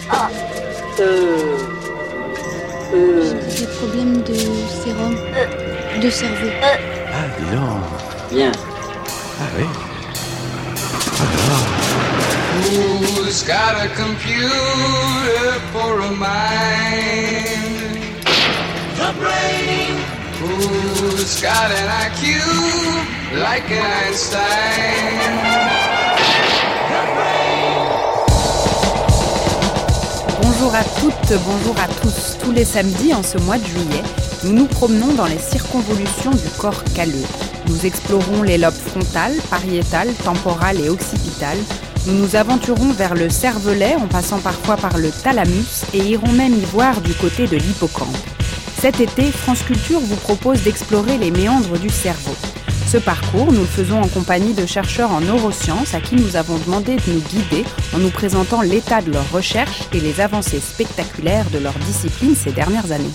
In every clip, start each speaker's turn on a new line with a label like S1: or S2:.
S1: J'ai des problèmes de sérum, de cerveau.
S2: Ah, dis donc.
S3: Bien.
S2: Ah oui.
S4: Who's got a computer for a mind? The brain. Who's got an IQ like Einstein? The brain.
S5: Bonjour à toutes, bonjour à tous. Tous les samedis en ce mois de juillet, nous nous promenons dans les circonvolutions du corps calleux. Nous explorons les lobes frontal, pariétal, temporal et occipital. Nous nous aventurons vers le cervelet en passant parfois par le thalamus et irons même y voir du côté de l'hippocampe. Cet été, France Culture vous propose d'explorer les méandres du cerveau. Ce parcours, nous le faisons en compagnie de chercheurs en neurosciences à qui nous avons demandé de nous guider en nous présentant l'état de leurs recherches et les avancées spectaculaires de leur discipline ces dernières années.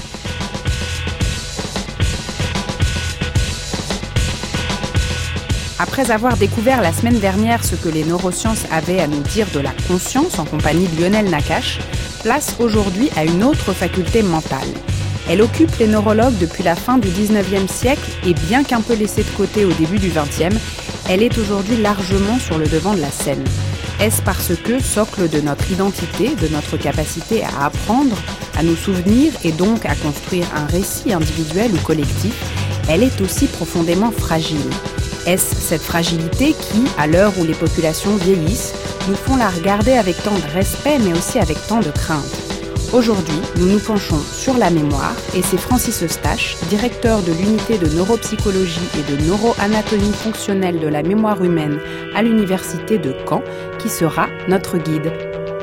S5: Après avoir découvert la semaine dernière ce que les neurosciences avaient à nous dire de la conscience en compagnie de Lionel Nakache, place aujourd'hui à une autre faculté mentale. Elle occupe les neurologues depuis la fin du 19e siècle et bien qu'un peu laissée de côté au début du 20e, elle est aujourd'hui largement sur le devant de la scène. Est-ce parce que, socle de notre identité, de notre capacité à apprendre, à nous souvenir et donc à construire un récit individuel ou collectif, elle est aussi profondément fragile. Est-ce cette fragilité qui, à l'heure où les populations vieillissent, nous font la regarder avec tant de respect mais aussi avec tant de crainte ? Aujourd'hui, nous nous penchons sur la mémoire et c'est Francis Eustache, directeur de l'unité de neuropsychologie et de neuroanatomie fonctionnelle de la mémoire humaine à l'université de Caen, qui sera notre guide.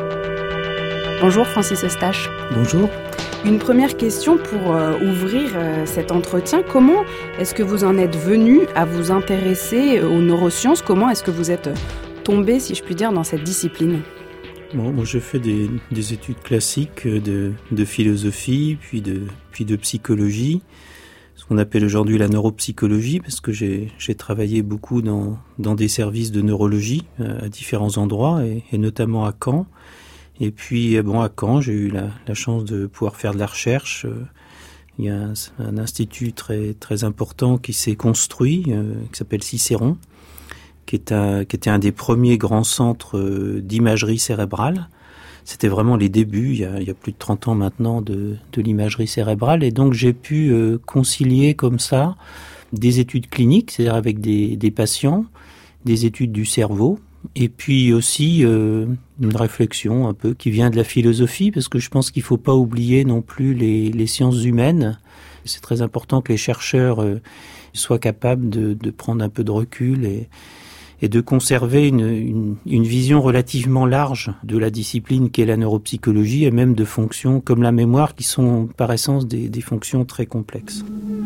S5: Bonjour Francis Eustache.
S6: Bonjour.
S5: Une première question pour ouvrir cet entretien. Comment est-ce que vous en êtes venu à vous intéresser aux neurosciences ? Comment est-ce que vous êtes tombé, si je puis dire, dans cette discipline ?
S6: Bon, moi, je fais des études classiques de philosophie, puis de psychologie, ce qu'on appelle aujourd'hui la neuropsychologie, parce que j'ai travaillé beaucoup dans des services de neurologie à différents endroits, et notamment à Caen. Et puis, à Caen, j'ai eu la chance de pouvoir faire de la recherche. Il y a un institut très, très important qui s'est construit, qui s'appelle Cicéron, qui était un des premiers grands centres d'imagerie cérébrale. C'était vraiment les débuts, il y a plus de 30 ans maintenant, de l'imagerie cérébrale. Et donc, j'ai pu concilier comme ça des études cliniques, c'est-à-dire avec des patients, des études du cerveau, et puis aussi une réflexion un peu qui vient de la philosophie, parce que je pense qu'il ne faut pas oublier non plus les sciences humaines. C'est très important que les chercheurs soient capables de prendre un peu de recul et de conserver une vision relativement large de la discipline qu'est la neuropsychologie et même de fonctions comme la mémoire qui sont par essence des fonctions très complexes.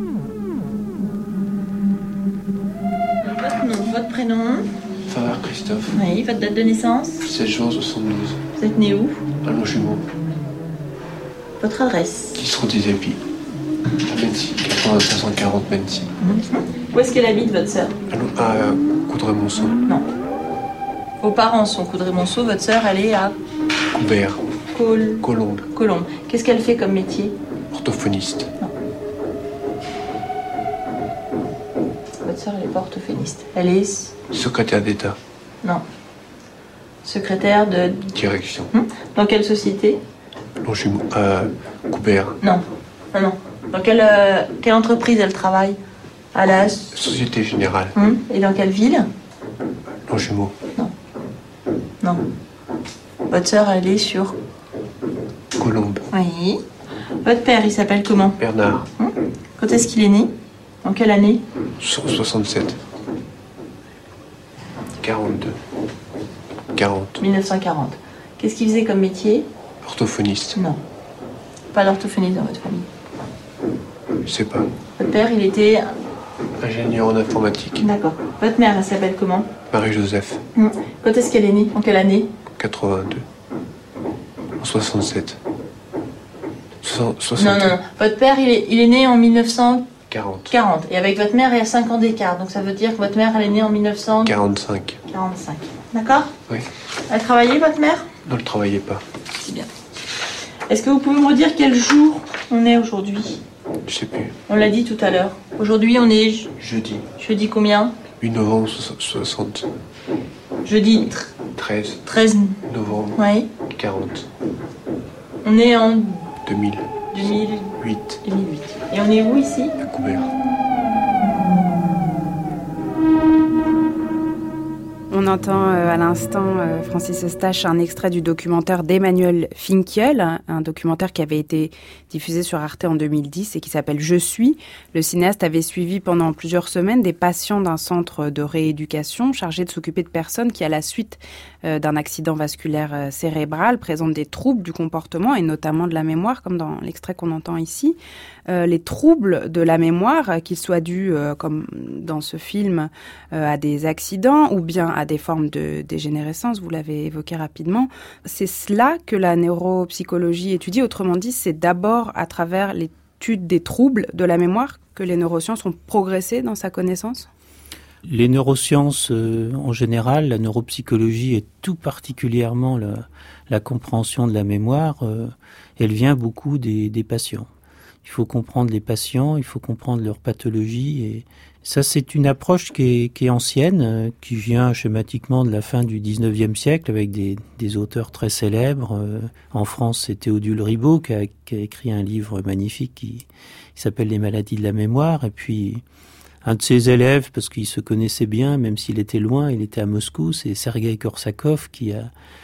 S7: Votre nom, votre prénom ?
S8: Favard Christophe.
S7: Oui, votre date de naissance ?
S8: 16 juin 72.
S7: Vous êtes né où ?
S8: À Longjumeau.
S7: Votre adresse ?
S8: 10 route des Épis. À Mency. 540 Mency.
S7: Où est-ce qu'elle habite, votre sœur ?
S8: À Coudray-Monceau.
S7: Non. Vos parents sont Coudray-Monceau, votre sœur, elle est à
S8: Coubert. Colombes.
S7: Colombes. Qu'est-ce qu'elle fait comme métier ?
S8: Orthophoniste.
S7: Non. Votre sœur, elle est pas orthophoniste. Elle est...
S8: Secrétaire d'État.
S7: Non. Secrétaire de...
S8: Direction.
S7: Dans quelle société ?
S8: Longjumeau. Coubert.
S7: Non. Non. Dans quelle entreprise elle travaille ? À la...
S8: Société Générale.
S7: Et dans quelle ville ?
S8: Longjumeau.
S7: Non. Votre sœur, elle est sur...
S8: Colombes.
S7: Oui. Votre père, il s'appelle comment ?
S8: Bernard.
S7: Quand est-ce qu'il est né ? En quelle année ?
S8: 67. 42. 40.
S7: 1940. Qu'est-ce qu'il faisait comme métier ?
S8: Orthophoniste.
S7: Non. Pas d'orthophoniste dans votre famille.
S8: Je sais pas.
S7: Votre père, il était...
S8: Ingénieur en informatique.
S7: D'accord. Votre mère, elle s'appelle comment ?
S8: Marie-Joseph.
S7: Quand est-ce qu'elle est née ? En quelle année ?
S8: 82. En 67. 60.
S7: Non. Votre père, il est né en 1940.
S8: 40.
S7: Et avec votre mère, il y a 5 ans d'écart. Donc ça veut dire que votre mère, elle est née en 1945.
S8: 45.
S7: D'accord ?
S8: Oui.
S7: Elle travaillait, votre mère ?
S8: Ne le travaillez pas.
S7: C'est bien. Est-ce que vous pouvez me redire quel jour on est aujourd'hui?
S8: Je sais plus.
S7: On l'a dit tout à l'heure. Aujourd'hui, on est
S8: Jeudi.
S7: jeudi combien?
S8: 8 novembre 60.
S7: Jeudi
S8: 13 novembre
S7: oui.
S8: 40.
S7: On est en
S8: 2008.
S7: 2008. Et on est où ici?
S8: À Coubert.
S5: On entend à l'instant, Francis Eustache, un extrait du documentaire d'Emmanuel Finkiel, un documentaire qui avait été diffusé sur Arte en 2010 et qui s'appelle « Je suis ». Le cinéaste avait suivi pendant plusieurs semaines des patients d'un centre de rééducation chargé de s'occuper de personnes qui, à la suite d'un accident vasculaire cérébral, présentent des troubles du comportement et notamment de la mémoire, comme dans l'extrait qu'on entend ici. Les troubles de la mémoire, qu'ils soient dus, comme dans ce film, à des accidents ou bien à des formes de dégénérescence, vous l'avez évoqué rapidement. C'est cela que la neuropsychologie étudie. Autrement dit, c'est d'abord à travers l'étude des troubles de la mémoire que les neurosciences ont progressé dans sa connaissance?
S6: Les neurosciences en général, la neuropsychologie et tout particulièrement la compréhension de la mémoire, elle vient beaucoup des patients. Il faut comprendre les patients, il faut comprendre leur pathologie et ça c'est une approche qui est ancienne, qui vient schématiquement de la fin du 19e siècle avec des auteurs très célèbres. En France, c'est Théodule Ribot qui a écrit un livre magnifique qui s'appelle Les maladies de la mémoire et puis un de ses élèves, parce qu'il se connaissait bien, même s'il était loin, il était à Moscou, c'est Sergueï Korsakov qui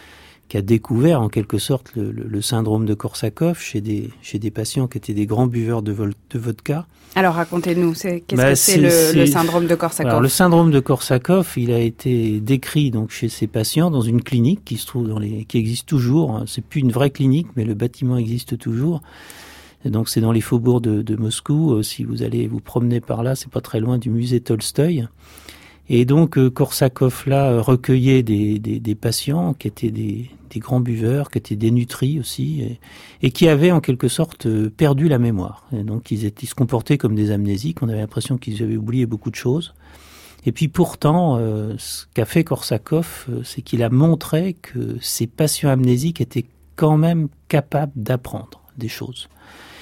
S6: a découvert en quelque sorte le syndrome de Korsakov chez des patients qui étaient des grands buveurs de vodka.
S5: Alors racontez-nous, c'est le syndrome de Korsakov? Alors,
S6: le syndrome de Korsakov, il a été décrit donc chez ces patients dans une clinique qui se trouve qui existe toujours. C'est plus une vraie clinique, mais le bâtiment existe toujours. Et donc c'est dans les faubourgs de Moscou. Si vous allez vous promener par là, c'est pas très loin du musée Tolstoï. Et donc Korsakov là recueillait des patients qui étaient des grands buveurs, qui étaient dénutris aussi, et qui avaient en quelque sorte perdu la mémoire. Et donc ils se comportaient comme des amnésiques. On avait l'impression qu'ils avaient oublié beaucoup de choses. Et puis pourtant, ce qu'a fait Korsakov, c'est qu'il a montré que ces patients amnésiques étaient quand même capables d'apprendre des choses.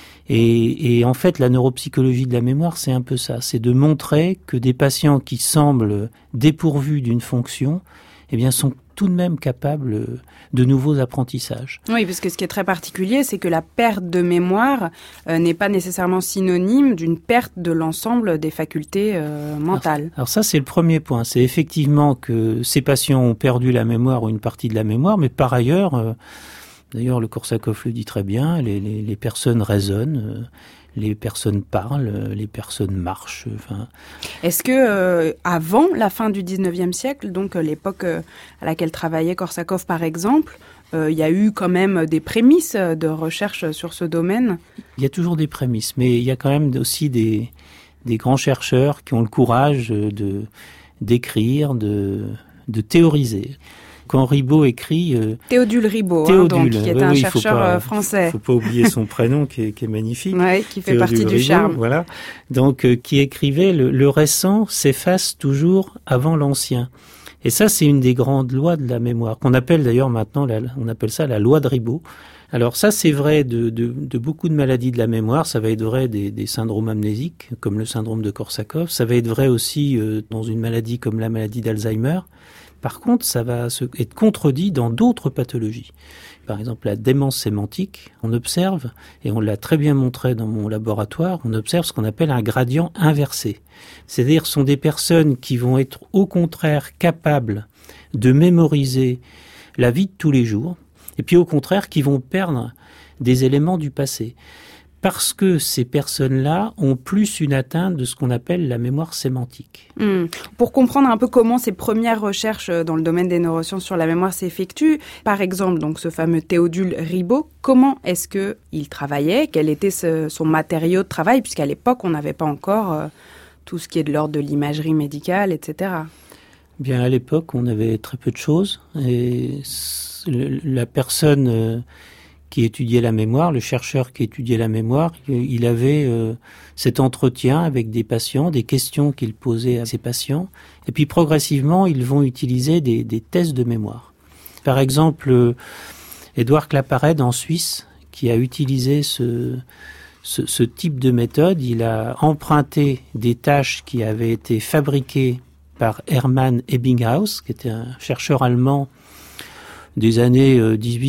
S6: Et en fait, la neuropsychologie de la mémoire, c'est un peu ça. C'est de montrer que des patients qui semblent dépourvus d'une fonction, eh bien, sont tout de même capables de nouveaux apprentissages.
S5: Oui, parce que ce qui est très particulier, c'est que la perte de mémoire n'est pas nécessairement synonyme d'une perte de l'ensemble des facultés mentales.
S6: Alors ça, c'est le premier point. C'est effectivement que ces patients ont perdu la mémoire ou une partie de la mémoire, mais par ailleurs... D'ailleurs, le Korsakov le dit très bien, les personnes raisonnent, les personnes parlent, les personnes marchent. Enfin...
S5: Est-ce que avant la fin du 19e siècle, donc l'époque à laquelle travaillait Korsakov par exemple, il y a eu quand même des prémices de recherche sur ce domaine?
S6: Il y a toujours des prémices, mais il y a quand même aussi des grands chercheurs qui ont le courage d'écrire, de théoriser. Quand Ribot écrit...
S5: Théodule Ribot, qui est un chercheur français. Il ne
S6: faut pas oublier son prénom qui est magnifique.
S5: Oui, qui fait
S6: Théodule
S5: partie
S6: Ribot,
S5: du charme.
S6: Voilà. Donc, qui écrivait le récent s'efface toujours avant l'ancien. Et ça, c'est une des grandes lois de la mémoire, qu'on appelle d'ailleurs maintenant, on appelle ça la loi de Ribot. Alors ça, c'est vrai de beaucoup de maladies de la mémoire. Ça va être vrai des syndromes amnésiques, comme le syndrome de Korsakov. Ça va être vrai aussi dans une maladie comme la maladie d'Alzheimer. Par contre, ça va être contredit dans d'autres pathologies. Par exemple, la démence sémantique, on observe, et on l'a très bien montré dans mon laboratoire, on observe ce qu'on appelle un gradient inversé. C'est-à-dire, ce sont des personnes qui vont être au contraire capables de mémoriser la vie de tous les jours, et puis au contraire qui vont perdre des éléments du passé. Parce que ces personnes-là ont plus une atteinte de ce qu'on appelle la mémoire sémantique.
S5: Pour comprendre un peu comment ces premières recherches dans le domaine des neurosciences sur la mémoire s'effectuent, par exemple, donc ce fameux Théodule Ribot, comment est-ce qu'il travaillait? Quel était son matériau de travail? Puisqu'à l'époque, on n'avait pas encore tout ce qui est de l'ordre de l'imagerie médicale, etc.
S6: Bien, à l'époque, on avait très peu de choses. Et la personne... qui étudiait la mémoire, le chercheur qui étudiait la mémoire, il avait cet entretien avec des patients, des questions qu'il posait à ces patients, et puis progressivement, ils vont utiliser des tests de mémoire. Par exemple, Édouard Claparède en Suisse, qui a utilisé ce type de méthode. Il a emprunté des tâches qui avaient été fabriquées par Hermann Ebbinghaus, qui était un chercheur allemand des années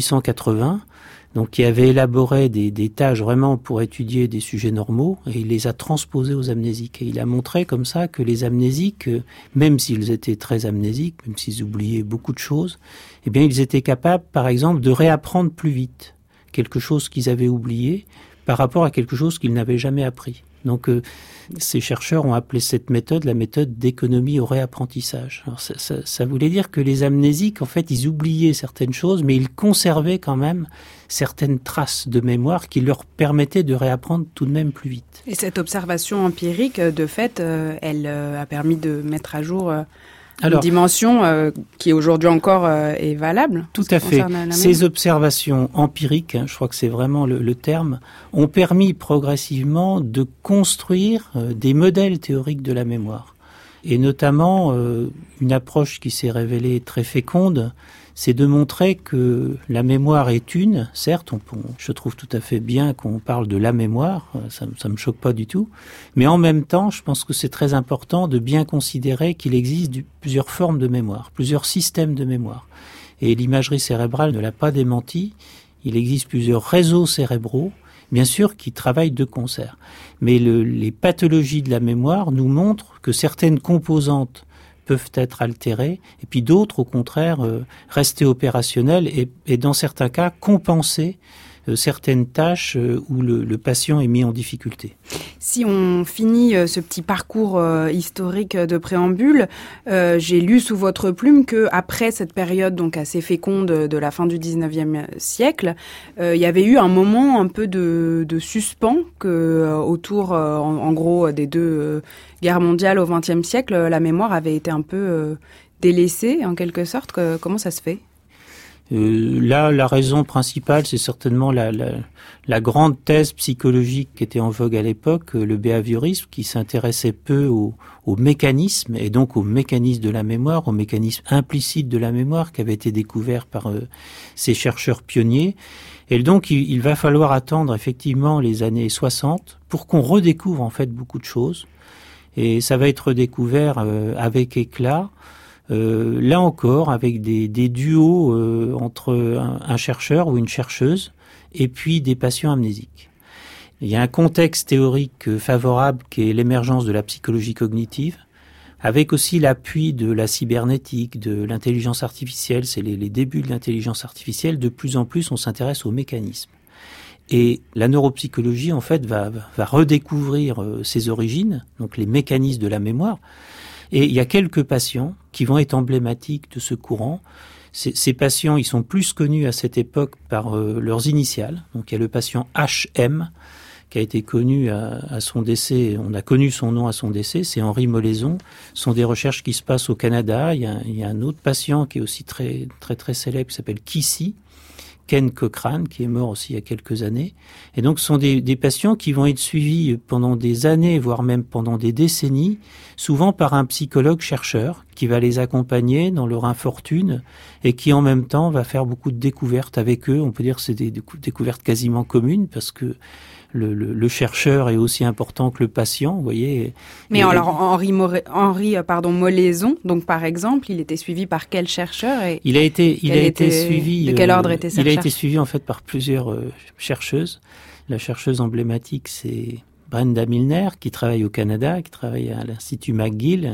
S6: 1880, donc qui avait élaboré des tâches vraiment pour étudier des sujets normaux, et il les a transposées aux amnésiques. Et il a montré comme ça que les amnésiques, même s'ils étaient très amnésiques, même s'ils oubliaient beaucoup de choses, eh bien ils étaient capables, par exemple, de réapprendre plus vite quelque chose qu'ils avaient oublié par rapport à quelque chose qu'ils n'avaient jamais appris. Donc, ces chercheurs ont appelé cette méthode la méthode d'économie au réapprentissage. Alors, ça voulait dire que les amnésiques, en fait, ils oubliaient certaines choses, mais ils conservaient quand même certaines traces de mémoire qui leur permettaient de réapprendre tout de même plus vite.
S5: Et cette observation empirique, de fait, elle a permis de mettre à jour une dimension qui aujourd'hui encore est valable.
S6: Tout à fait. Ces observations empiriques, je crois que c'est vraiment le terme, ont permis progressivement de construire des modèles théoriques de la mémoire. Et notamment, une approche qui s'est révélée très féconde, c'est de montrer que la mémoire est une, certes, je trouve tout à fait bien qu'on parle de la mémoire, ça me choque pas du tout, mais en même temps, je pense que c'est très important de bien considérer qu'il existe plusieurs formes de mémoire, plusieurs systèmes de mémoire. Et l'imagerie cérébrale ne l'a pas démenti, il existe plusieurs réseaux cérébraux, bien sûr, qui travaillent de concert. Mais les pathologies de la mémoire nous montrent que certaines composantes peuvent être altérées, et puis d'autres, au contraire, rester opérationnelles et dans certains cas, compenser certaines tâches où le patient est mis en difficulté.
S5: Si on finit ce petit parcours historique de préambule, j'ai lu sous votre plume que après cette période donc assez féconde de la fin du 19e siècle, il y avait eu un moment un peu de suspens autour, en gros, des deux guerres mondiales au XXe siècle, la mémoire avait été un peu délaissée en quelque sorte. Comment ça se fait ?
S6: Là, la raison principale, c'est certainement la grande thèse psychologique qui était en vogue à l'époque, le behaviorisme, qui s'intéressait peu au mécanisme, et donc au mécanisme de la mémoire, au mécanisme implicite de la mémoire qui avait été découvert par ces chercheurs pionniers. Et donc, il va falloir attendre effectivement les années 60 pour qu'on redécouvre en fait beaucoup de choses. Et ça va être redécouvert avec éclat. Là encore, avec des duos entre un chercheur ou une chercheuse et puis des patients amnésiques. Il y a un contexte théorique favorable qui est l'émergence de la psychologie cognitive, avec aussi l'appui de la cybernétique, de l'intelligence artificielle. C'est les débuts de l'intelligence artificielle. De plus en plus, on s'intéresse aux mécanismes. Et la neuropsychologie, en fait, va redécouvrir ses origines, donc les mécanismes de la mémoire. Et il y a quelques patients qui vont être emblématiques de ce courant. Ces patients, ils sont plus connus à cette époque par leurs initiales. Donc il y a le patient HM, qui a été connu à son décès. On a connu son nom à son décès, c'est Henri Molaison. Ce sont des recherches qui se passent au Canada. Il y a un autre patient qui est aussi très, très, très célèbre, qui s'appelle Kissy, Ken Cochrane, qui est mort aussi il y a quelques années. Et donc, ce sont des patients qui vont être suivis pendant des années, voire même pendant des décennies, souvent par un psychologue chercheur qui va les accompagner dans leur infortune et qui, en même temps, va faire beaucoup de découvertes avec eux. On peut dire que c'est des découvertes quasiment communes parce que le chercheur est aussi important que le patient, vous voyez.
S5: Mais alors, Henri Molaison, donc par exemple, il était suivi par quel chercheur et
S6: il a été suivi.
S5: De quel ordre était cette
S6: recherche ? Il a été suivi en fait par plusieurs chercheuses. La chercheuse emblématique, c'est Brenda Milner, qui travaille au Canada, qui travaille à l'Institut McGill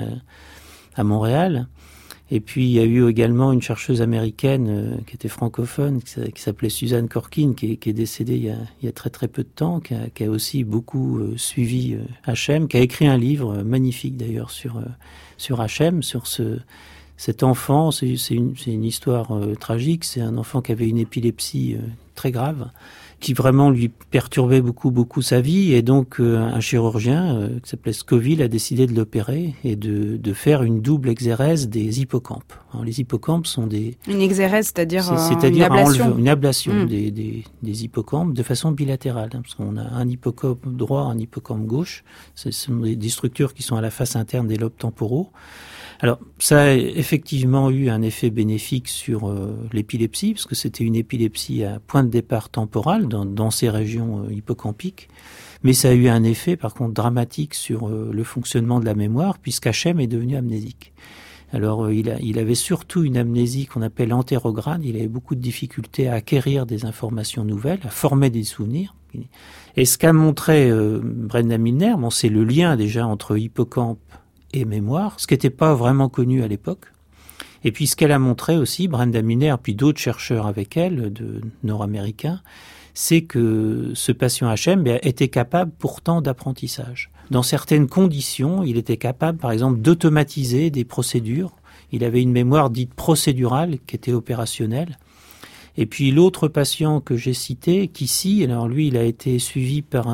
S6: à Montréal. Et puis, il y a eu également une chercheuse américaine qui était francophone, qui s'appelait Suzanne Corkin, qui est décédée il y a très très peu de temps, qui a aussi beaucoup suivi HM, qui a écrit un livre magnifique d'ailleurs sur HM, sur cet enfant. C'est une histoire tragique. C'est un enfant qui avait une épilepsie très grave, qui vraiment lui perturbait beaucoup sa vie, et donc un chirurgien qui s'appelait Scoville a décidé de l'opérer et de faire une double exérèse des hippocampes. Alors, les hippocampes sont
S5: une exérèse, c'est-à-dire
S6: une ablation des hippocampes de façon bilatérale, hein, parce qu'on a un hippocampe droit, un hippocampe gauche. Ce sont des structures qui sont à la face interne des lobes temporaux. Alors, ça a effectivement eu un effet bénéfique sur l'épilepsie, parce que c'était une épilepsie à point de départ temporal dans ces régions hippocampiques. Mais ça a eu un effet, par contre, dramatique sur le fonctionnement de la mémoire, puisqu'Hachem est devenu amnésique. Alors, il avait surtout une amnésie qu'on appelle antérograde. Il avait beaucoup de difficultés à acquérir des informations nouvelles, à former des souvenirs. Et ce qu'a montré Brenda Milner, c'est le lien déjà entre hippocampe et mémoire, ce qui n'était pas vraiment connu à l'époque. Et puis ce qu'elle a montré aussi, Brenda Milner, puis d'autres chercheurs avec elle, de nord-américains, c'est que ce patient Hachem était capable pourtant d'apprentissage. Dans certaines conditions, il était capable, par exemple, d'automatiser des procédures. Il avait une mémoire dite procédurale qui était opérationnelle. Et puis l'autre patient que j'ai cité, Kissi, alors lui, il a été suivi par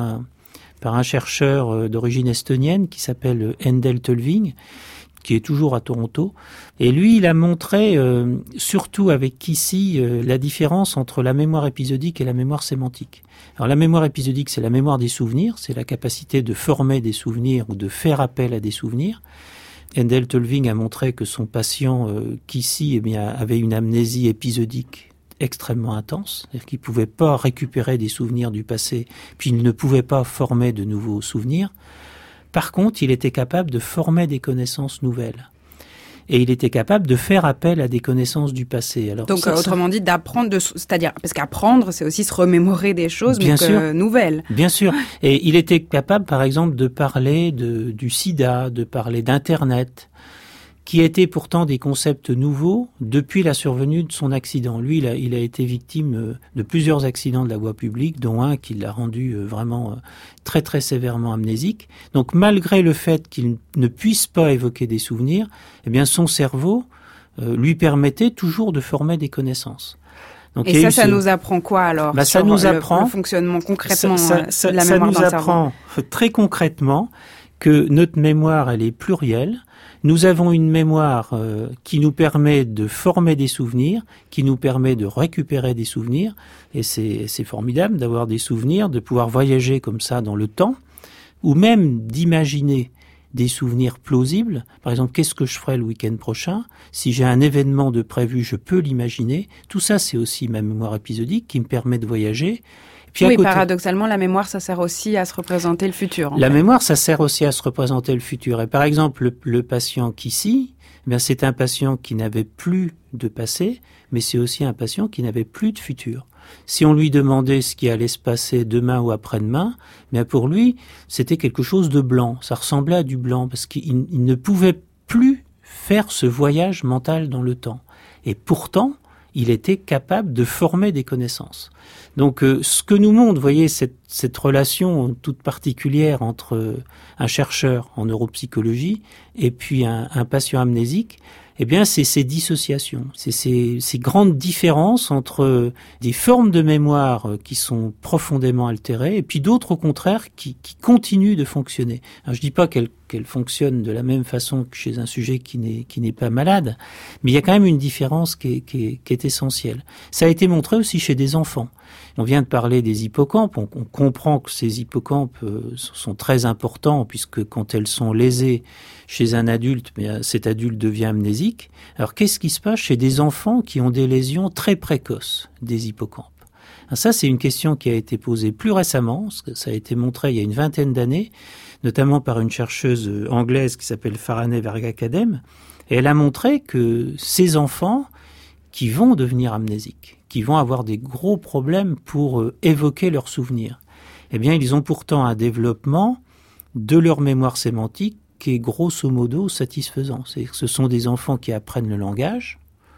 S6: un chercheur d'origine estonienne qui s'appelle Endel Tölving, qui est toujours à Toronto. Et lui, il a montré, surtout avec Kissi, la différence entre la mémoire épisodique et la mémoire sémantique. Alors la mémoire épisodique, c'est la mémoire des souvenirs, c'est la capacité de former des souvenirs ou de faire appel à des souvenirs. Endel Tölving a montré que son patient Kissi avait une amnésie épisodique extrêmement intense, c'est-à-dire qu'il ne pouvait pas récupérer des souvenirs du passé, puis il ne pouvait pas former de nouveaux souvenirs. Par contre, il était capable de former des connaissances nouvelles. Et il était capable de faire appel à des connaissances du passé. Alors,
S5: donc, autrement dit, d'apprendre, c'est-à-dire, parce qu'apprendre, c'est aussi se remémorer des choses,
S6: bien
S5: mais
S6: sûr,
S5: nouvelles.
S6: Bien sûr. Et il était capable, par exemple, de parler du sida, de parler d'Internet, qui étaient pourtant des concepts nouveaux depuis la survenue de son accident. Lui, il a été victime de plusieurs accidents de la voie publique, dont un qui l'a rendu vraiment très très sévèrement amnésique. Donc malgré le fait qu'il ne puisse pas évoquer des souvenirs, eh bien son cerveau lui permettait toujours de former des connaissances. Donc,
S5: et ça nous apprend quoi alors
S6: ça nous apprend
S5: le fonctionnement concrètement de la mémoire d'un cerveau.
S6: Ça nous apprend très concrètement que notre mémoire, elle est plurielle. Nous avons une mémoire qui nous permet de former des souvenirs, qui nous permet de récupérer des souvenirs, et c'est formidable d'avoir des souvenirs, de pouvoir voyager comme ça dans le temps, ou même d'imaginer des souvenirs plausibles. Par exemple, qu'est-ce que je ferai le week-end prochain? Si j'ai un événement de prévu, je peux l'imaginer. Tout ça, c'est aussi ma mémoire épisodique qui me permet de voyager. Puis
S5: oui, paradoxalement, la mémoire, ça sert aussi à se représenter le futur.
S6: La mémoire, ça sert aussi à se représenter le futur. Et par exemple, le patient Kissi, c'est un patient qui n'avait plus de passé, mais c'est aussi un patient qui n'avait plus de futur. Si on lui demandait ce qui allait se passer demain ou après-demain, pour lui, c'était quelque chose de blanc. Ça ressemblait à du blanc, parce qu'il ne pouvait plus faire ce voyage mental dans le temps. Et pourtant, il était capable de former des connaissances. Donc, ce que nous montre, vous voyez, cette relation toute particulière entre un chercheur en neuropsychologie et puis un patient amnésique, c'est ces dissociations, c'est ces grandes différences entre des formes de mémoire qui sont profondément altérées et puis d'autres, au contraire, qui continuent de fonctionner. Alors, je dis pas qu'elles fonctionnent de la même façon que chez un sujet qui n'est pas malade, mais il y a quand même une différence qui est essentielle. Ça a été montré aussi chez des enfants. On vient de parler des hippocampes, on comprend que ces hippocampes sont très importants puisque quand elles sont lésées chez un adulte, cet adulte devient amnésique. Alors qu'est-ce qui se passe chez des enfants qui ont des lésions très précoces des hippocampes? Alors ça, c'est une question qui a été posée plus récemment, ça a été montré il y a une vingtaine d'années, notamment par une chercheuse anglaise qui s'appelle Faraneh Verghakadem, et elle a montré que ces enfants qui vont devenir amnésiques, qui vont avoir des gros problèmes pour évoquer leurs souvenirs, ils ont pourtant un développement de leur mémoire sémantique qui est grosso modo satisfaisant. C'est-à-dire que ce sont des enfants qui apprennent le langage,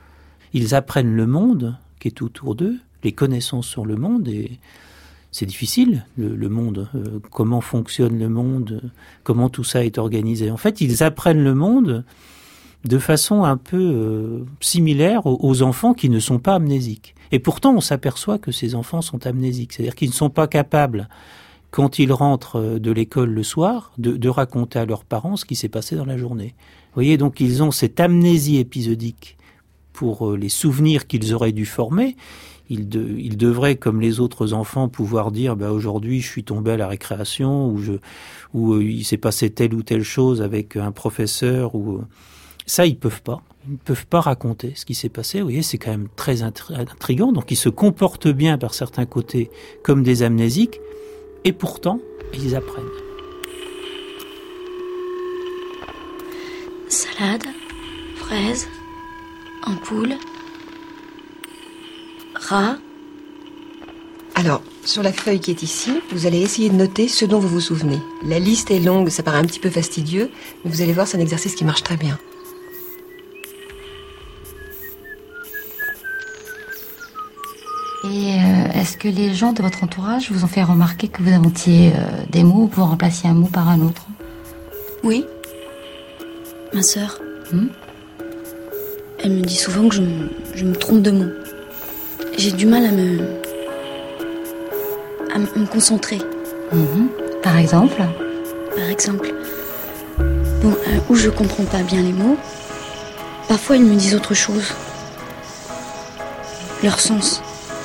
S6: ils apprennent le monde qui est autour d'eux, les connaissances sur le monde, et c'est difficile, le monde, comment fonctionne le monde, comment tout ça est organisé. En fait, ils apprennent le monde de façon un peu similaire aux enfants qui ne sont pas amnésiques. Et pourtant, on s'aperçoit que ces enfants sont amnésiques. C'est-à-dire qu'ils ne sont pas capables, quand ils rentrent de l'école le soir, de raconter à leurs parents ce qui s'est passé dans la journée. Vous voyez, donc ils ont cette amnésie épisodique pour les souvenirs qu'ils auraient dû former. Ils devraient, comme les autres enfants, pouvoir dire aujourd'hui je suis tombé à la récréation ou il s'est passé telle ou telle chose avec un professeur ou Ça, ils peuvent pas. Ils ne peuvent pas raconter ce qui s'est passé. Vous voyez, c'est quand même très intriguant. Donc, ils se comportent bien par certains côtés comme des amnésiques, et pourtant, ils apprennent.
S1: Salade, fraises, ampoule, rat.
S3: Alors, sur la feuille qui est ici, vous allez essayer de noter ce dont vous vous souvenez. La liste est longue, ça paraît un petit peu fastidieux, mais vous allez voir, c'est un exercice qui marche très bien.
S9: Et est-ce que les gens de votre entourage vous ont fait remarquer que vous inventiez des mots pour remplacer un mot par un autre?
S1: Oui. Ma sœur. Elle me dit souvent que je me trompe de mots. J'ai du mal à me concentrer.
S9: Par exemple?
S1: Par exemple, bon, où je comprends pas bien les mots, parfois ils me disent autre chose. Leur sens.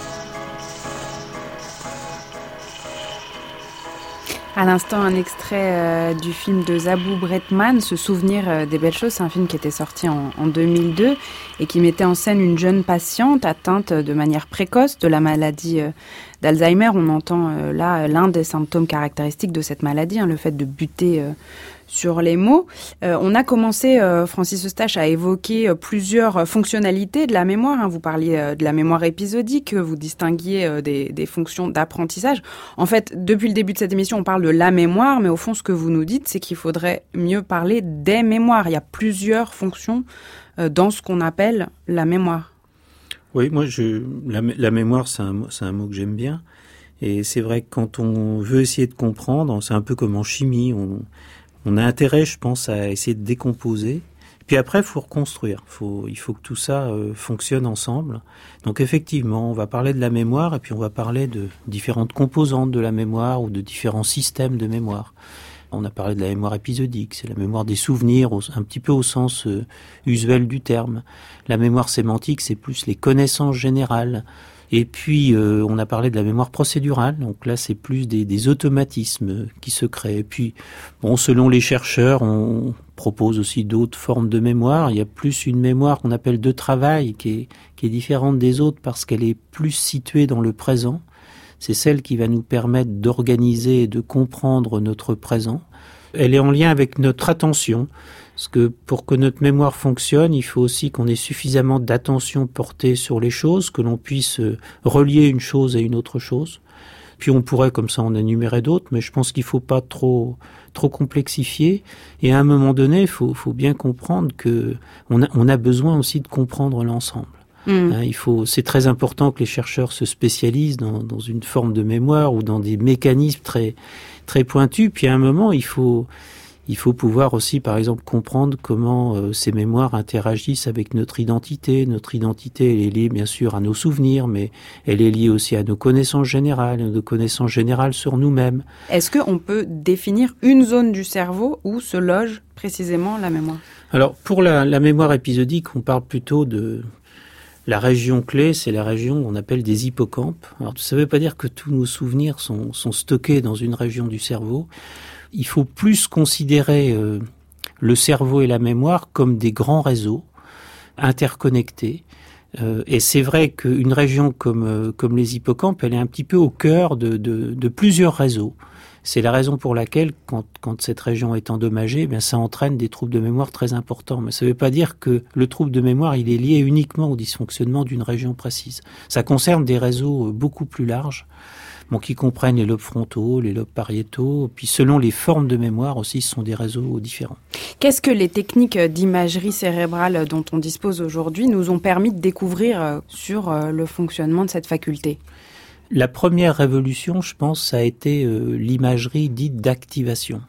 S5: À l'instant, un extrait du film de Zabou Bretman, Se souvenir des belles choses. C'est un film qui était sorti en 2002 et qui mettait en scène une jeune patiente atteinte de manière précoce de la maladie d'Alzheimer. On entend là l'un des symptômes caractéristiques de cette maladie, le fait de buter sur les mots. On a commencé, Francis Eustache, à évoquer plusieurs fonctionnalités de la mémoire. Vous parliez de la mémoire épisodique, vous distinguiez des fonctions d'apprentissage. En fait, depuis le début de cette émission, on parle de la mémoire, mais au fond, ce que vous nous dites, c'est qu'il faudrait mieux parler des mémoires. Il y a plusieurs fonctions dans ce qu'on appelle la mémoire. Oui, moi, la mémoire, c'est un mot que j'aime bien. Et c'est vrai que quand on veut essayer de comprendre, c'est un peu comme en chimie, on a intérêt, je pense, à essayer de décomposer. Puis après, il faut reconstruire. Il faut que tout ça fonctionne ensemble. Donc effectivement, on va parler de la mémoire et puis on va parler de différentes composantes de la mémoire ou de différents systèmes de mémoire. On a parlé de la mémoire épisodique, c'est la mémoire des souvenirs, un petit peu au sens usuel du terme. La mémoire sémantique, c'est plus les connaissances générales. Et puis, on a parlé de la mémoire procédurale. Donc là, c'est plus des automatismes qui se créent. Et puis, bon, selon les chercheurs, on propose aussi d'autres formes de mémoire. Il y a plus une mémoire qu'on appelle de travail, qui est différente des autres parce qu'elle est plus située dans le présent. C'est celle qui va nous permettre d'organiser et de comprendre notre présent. Elle est en lien avec notre attention. Parce que pour que notre mémoire fonctionne, il faut aussi qu'on ait suffisamment d'attention portée sur les choses, que l'on puisse relier une chose à une autre chose. Puis on pourrait comme ça en énumérer d'autres, mais je pense qu'il faut pas trop complexifier. Et à un moment donné, il faut bien comprendre que on a besoin aussi de comprendre l'ensemble. C'est très important que les chercheurs se spécialisent dans une forme de mémoire ou dans des mécanismes très très pointus. Puis à un moment, il faut pouvoir aussi, par exemple, comprendre comment ces mémoires interagissent avec notre identité. Notre identité, elle est liée, bien sûr, à nos souvenirs, mais elle est liée aussi à nos connaissances générales sur nous-mêmes. Est-ce qu'on peut définir une zone du cerveau où se loge précisément la mémoire? Alors, pour la mémoire épisodique, on parle plutôt de la région clé, c'est la région qu'on appelle des hippocampes. Alors, ça ne veut pas dire que tous nos souvenirs sont stockés dans une région du cerveau. Il faut plus considérer le cerveau et la mémoire comme des grands réseaux interconnectés. Et c'est vrai qu'une région comme les hippocampes, elle est un petit peu au cœur de plusieurs réseaux. C'est la raison pour laquelle, quand cette région est endommagée, bien ça entraîne des troubles de mémoire très importants. Mais ça ne veut pas dire que le trouble de mémoire, il est lié uniquement au dysfonctionnement d'une région précise. Ça concerne des réseaux beaucoup plus larges. Qui comprennent les lobes frontaux, les lobes pariétaux, puis selon les formes de mémoire aussi, ce sont des réseaux différents. Qu'est-ce que les techniques d'imagerie cérébrale dont on dispose aujourd'hui nous ont permis de découvrir sur le fonctionnement de cette faculté? La première révolution, je pense, ça a été l'imagerie dite d'activation,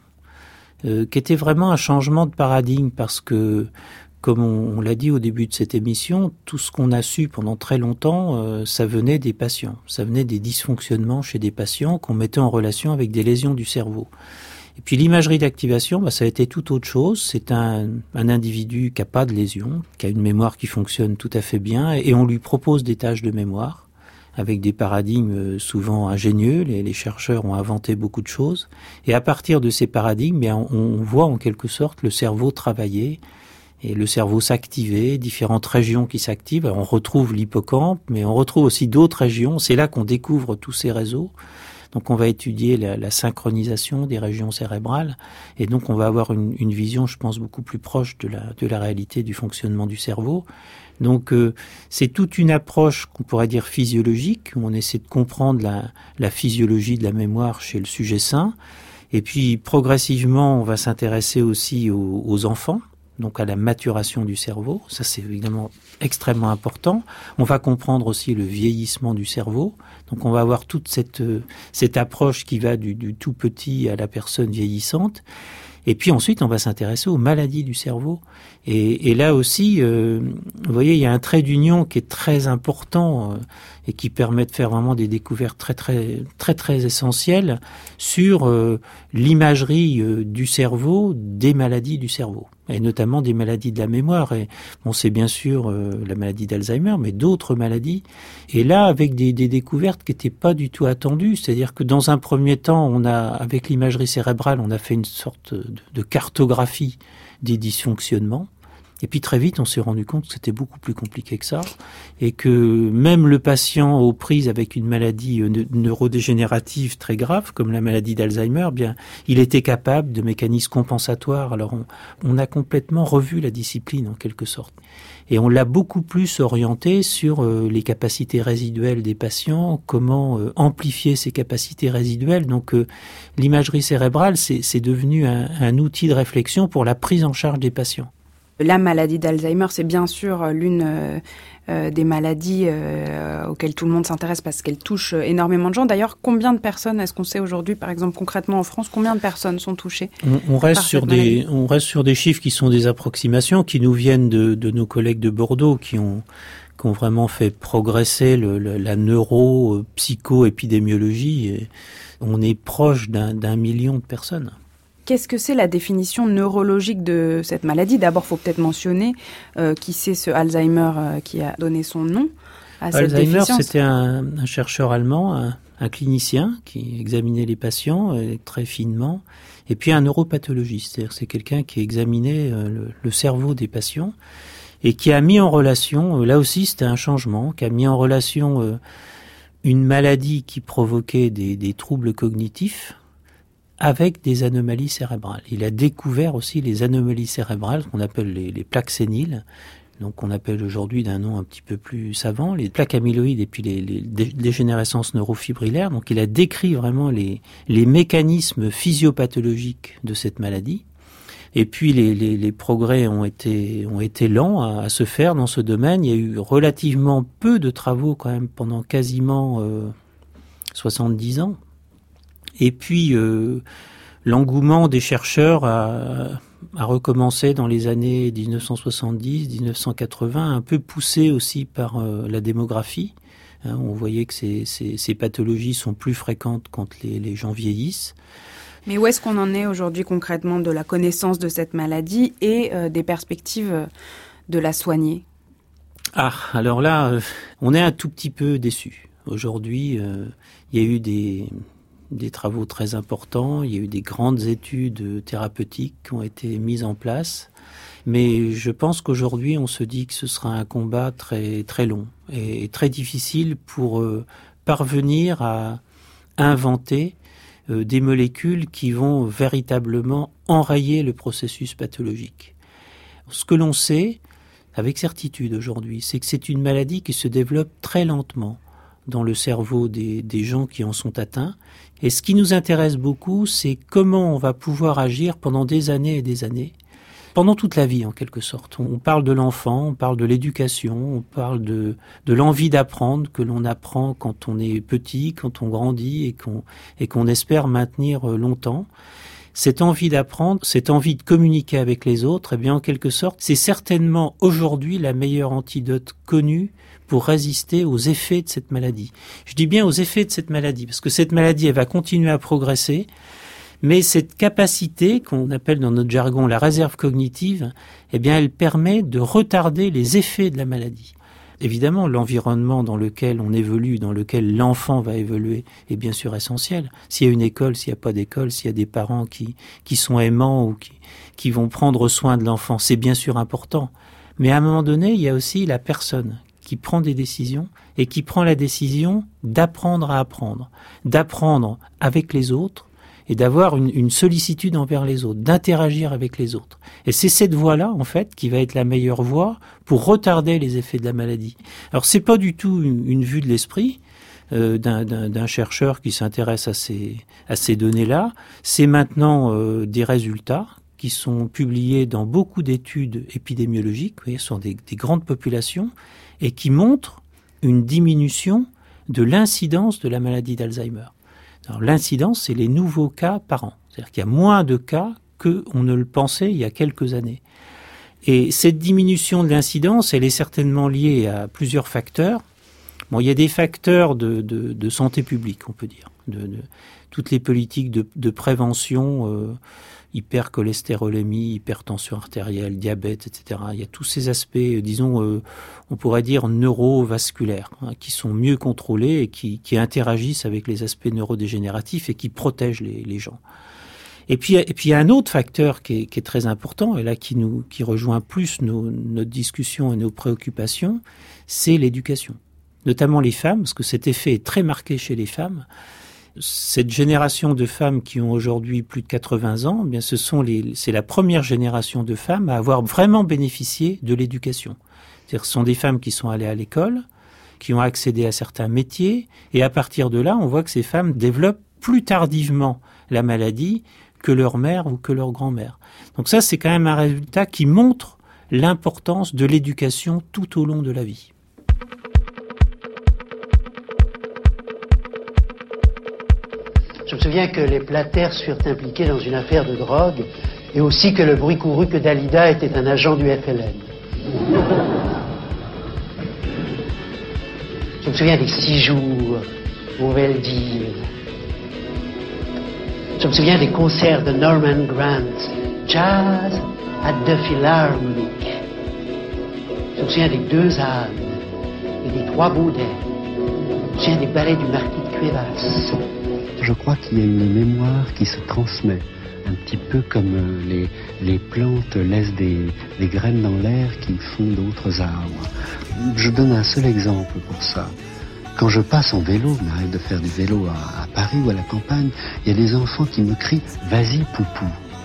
S5: qui était vraiment un changement de paradigme parce que, comme on l'a dit au début de cette émission, tout ce qu'on a su pendant très longtemps, ça venait des patients. Ça venait des dysfonctionnements chez des patients qu'on mettait en relation avec des lésions du cerveau. Et puis l'imagerie d'activation, ça a été tout autre chose. C'est un individu qui n'a pas de lésion, qui a une mémoire qui fonctionne tout à fait bien, et on lui propose des tâches de mémoire avec des paradigmes souvent ingénieux. Les chercheurs ont inventé beaucoup de choses. Et à partir de ces paradigmes, on voit en quelque sorte le cerveau travailler.
S6: et le cerveau s'activait, différentes régions qui s'activent. Alors, on retrouve l'hippocampe, mais on retrouve aussi d'autres régions. C'est là qu'on découvre tous ces réseaux. Donc on va étudier la synchronisation des régions cérébrales, et donc on va avoir une vision, je pense, beaucoup plus proche de la réalité du fonctionnement du cerveau. Donc c'est toute une approche qu'on pourrait dire physiologique, où on essaie de comprendre la physiologie de la mémoire chez le sujet sain. Et puis progressivement, on va s'intéresser aussi aux enfants, donc à la maturation du cerveau. Ça, c'est évidemment extrêmement important. On va comprendre aussi le vieillissement du cerveau. Donc on va avoir toute cette approche qui va du tout petit à la personne vieillissante. Et puis ensuite, on va s'intéresser aux maladies du cerveau. Et là aussi, vous voyez, il y a un trait d'union qui est très important et qui permet de faire vraiment des découvertes très essentielles sur l'imagerie du cerveau, des maladies du cerveau, et notamment des maladies de la mémoire. Et bon, c'est bien sûr la maladie d'Alzheimer, mais d'autres maladies. Et là, avec des découvertes qui n'étaient pas du tout attendues, c'est-à-dire que dans un premier temps, avec l'imagerie cérébrale, on a fait une sorte de cartographie des dysfonctionnements. Et puis très vite, on s'est rendu compte que c'était beaucoup plus compliqué que ça, et que même le patient aux prises avec une maladie neurodégénérative très grave, comme la maladie d'Alzheimer, bien, il était capable de mécanismes compensatoires. Alors on a complètement revu la discipline en quelque sorte. Et on l'a beaucoup plus orienté sur les capacités résiduelles des patients, comment amplifier ces capacités résiduelles. Donc l'imagerie cérébrale, c'est devenu un outil de réflexion pour la prise en charge des patients.
S5: La maladie d'Alzheimer, c'est bien sûr l'une des maladies auxquelles tout le monde s'intéresse parce qu'elle touche énormément de gens. D'ailleurs, combien de personnes, est-ce qu'on sait aujourd'hui, par exemple, concrètement en France, combien de personnes sont touchées ?
S6: On reste sur des chiffres qui sont des approximations, qui nous viennent de nos collègues de Bordeaux, qui ont vraiment fait progresser la neuro-psycho-épidémiologie. Et on est proche d'un million de personnes.
S5: Qu'est-ce que c'est la définition neurologique de cette maladie ? D'abord, il faut peut-être mentionner qui c'est ce Alzheimer qui a donné son nom à cette déficience.
S6: Alzheimer, c'était un chercheur allemand, un clinicien qui examinait les patients très finement, et puis un neuropathologiste, c'est-à-dire c'est quelqu'un qui examinait le cerveau des patients et qui a mis en relation, là aussi c'était un changement, qui a mis en relation une maladie qui provoquait des troubles cognitifs avec des anomalies cérébrales. Il a découvert aussi les anomalies cérébrales qu'on appelle les plaques séniles, donc qu'on appelle aujourd'hui d'un nom un petit peu plus savant, les plaques amyloïdes et puis les dégénérescences neurofibrillaires. Donc il a décrit vraiment les mécanismes physiopathologiques de cette maladie. Et puis les progrès ont été lents à se faire dans ce domaine. Il y a eu relativement peu de travaux quand même pendant quasiment 70 ans. Et puis, l'engouement des chercheurs a recommencé dans les années 1970-1980, un peu poussé aussi par la démographie. On voyait que ces pathologies sont plus fréquentes quand les gens vieillissent.
S5: Mais où est-ce qu'on en est aujourd'hui concrètement de la connaissance de cette maladie et des perspectives de la soigner ?
S6: Alors là, on est un tout petit peu déçus. Aujourd'hui, il y a eu des travaux très importants, il y a eu des grandes études thérapeutiques qui ont été mises en place, mais je pense qu'aujourd'hui on se dit que ce sera un combat très très long et très difficile pour parvenir à inventer des molécules qui vont véritablement enrayer le processus pathologique. Ce que l'on sait avec certitude aujourd'hui, c'est que c'est une maladie qui se développe très lentement dans le cerveau des gens qui en sont atteints. Et ce qui nous intéresse beaucoup, c'est comment on va pouvoir agir pendant des années et des années, pendant toute la vie en quelque sorte. On parle de l'enfant, on parle de l'éducation, on parle de l'envie d'apprendre que l'on apprend quand on est petit, quand on grandit et qu'on espère maintenir longtemps. Cette envie d'apprendre, cette envie de communiquer avec les autres, eh bien en quelque sorte, c'est certainement aujourd'hui la meilleure antidote connue pour résister aux effets de cette maladie. Je dis bien aux effets de cette maladie, parce que cette maladie, elle va continuer à progresser, mais cette capacité, qu'on appelle dans notre jargon la réserve cognitive, eh bien elle permet de retarder les effets de la maladie. évidemment, l'environnement dans lequel on évolue, dans lequel l'enfant va évoluer, est bien sûr essentiel. S'il y a une école, s'il n'y a pas d'école, s'il y a des parents qui sont aimants ou qui vont prendre soin de l'enfant, c'est bien sûr important. Mais à un moment donné, il y a aussi la personne qui prend des décisions et qui prend la décision d'apprendre à apprendre, d'apprendre avec les autres et d'avoir une sollicitude envers les autres, d'interagir avec les autres. Et c'est cette voie-là, en fait, qui va être la meilleure voie pour retarder les effets de la maladie. Alors, c'est pas du tout une vue de l'esprit d'un chercheur qui s'intéresse à ces données-là. C'est maintenant des résultats qui sont publiés dans beaucoup d'études épidémiologiques, vous voyez, sur des grandes populations, et qui montrent une diminution de l'incidence de la maladie d'Alzheimer. Alors, l'incidence, c'est les nouveaux cas par an. C'est-à-dire qu'il y a moins de cas qu'on ne le pensait il y a quelques années. Et cette diminution de l'incidence, elle est certainement liée à plusieurs facteurs. Bon, il y a des facteurs de santé publique, on peut dire, de toutes les politiques de prévention, hypercholestérolémie, hypertension artérielle, diabète, etc. Il y a tous ces aspects, disons, on pourrait dire neurovasculaires, qui sont mieux contrôlés et qui interagissent avec les aspects neurodégénératifs et qui protègent les gens. Et puis il y a un autre facteur qui est très important, et là qui rejoint plus notre discussion et nos préoccupations, c'est l'éducation. Notamment les femmes, parce que cet effet est très marqué chez les femmes. Cette génération de femmes qui ont aujourd'hui plus de 80 ans, eh bien c'est la première génération de femmes à avoir vraiment bénéficié de l'éducation. C'est-à-dire que ce sont des femmes qui sont allées à l'école, qui ont accédé à certains métiers, et à partir de là, on voit que ces femmes développent plus tardivement la maladie que leur mère ou que leur grand-mère. Donc ça, c'est quand même un résultat qui montre l'importance de l'éducation tout au long de la vie.
S10: Je me souviens que les Platters furent impliqués dans une affaire de drogue et aussi que le bruit courut que Dalida était un agent du FLN. Je me souviens des 6 jours au Veldiv. Je me souviens des concerts de Norman Grant, jazz at the Philharmonic. Je me souviens des 2 ânes et des 3 baudets. Je me souviens des ballets du marquis de Cuevas.
S11: Je crois qu'il y a une mémoire qui se transmet, un petit peu comme les plantes laissent des graines dans l'air qui font d'autres arbres. Je donne un seul exemple pour ça. Quand je passe en vélo, il m'arrive de faire du vélo à Paris ou à la campagne, il y a des enfants qui me crient « Vas-y, Poupou ».